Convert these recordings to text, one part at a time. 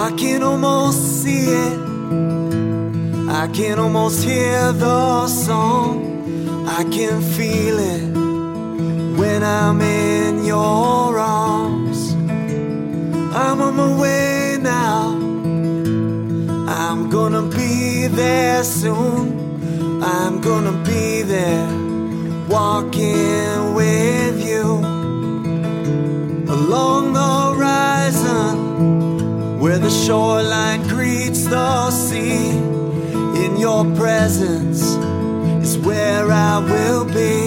I can almost see it, I can almost hear the song, I can feel it when I'm in your arms. I'm on my way now, I'm gonna be there soon, I'm gonna be there, walking with you. Along the horizon, where the shoreline greets the sea, in your presence is where I will be.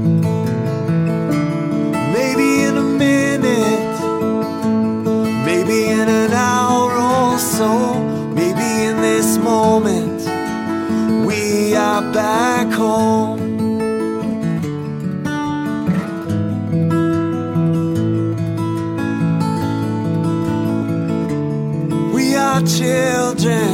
Maybe in a minute, maybe in an hour or so, maybe in this moment, we are back home. We are children,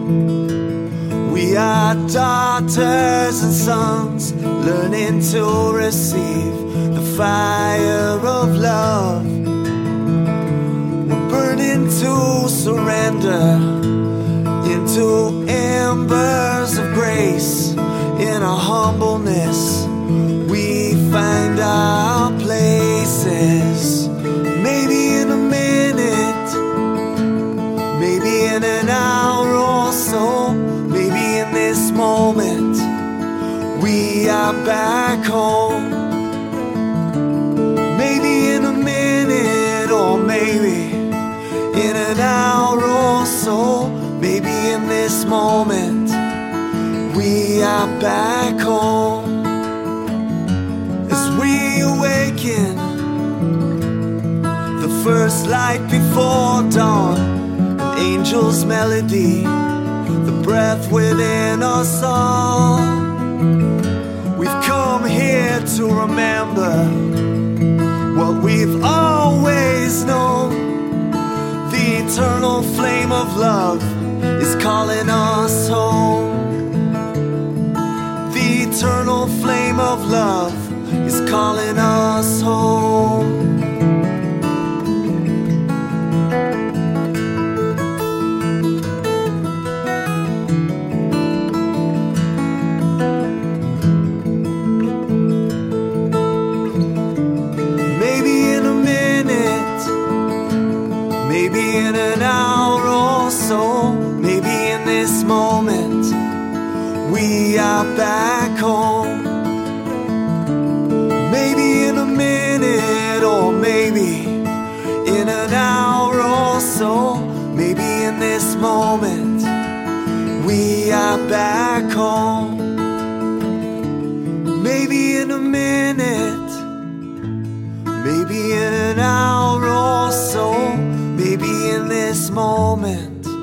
we are daughters and sons, learning to receive the fire of love. We're burning to surrender into embers of grace. In our humbleness, we find our places. Maybe in a minute, maybe in an hour or so, maybe in this moment, we are back home. Maybe in a minute, or maybe in an hour or so, maybe in this moment, we are back home. As we awaken, the first light before dawn, an angel's melody, the breath within us all. We've come here to remember what we've always known. The eternal flame of love is calling us home. The eternal flame of love is calling us home. Maybe in an hour or so, maybe in this moment, we are back home. Maybe in a minute, or maybe in an hour or so, maybe in this moment, we are back home. Maybe in a minute, maybe in an hour or so, maybe in this moment,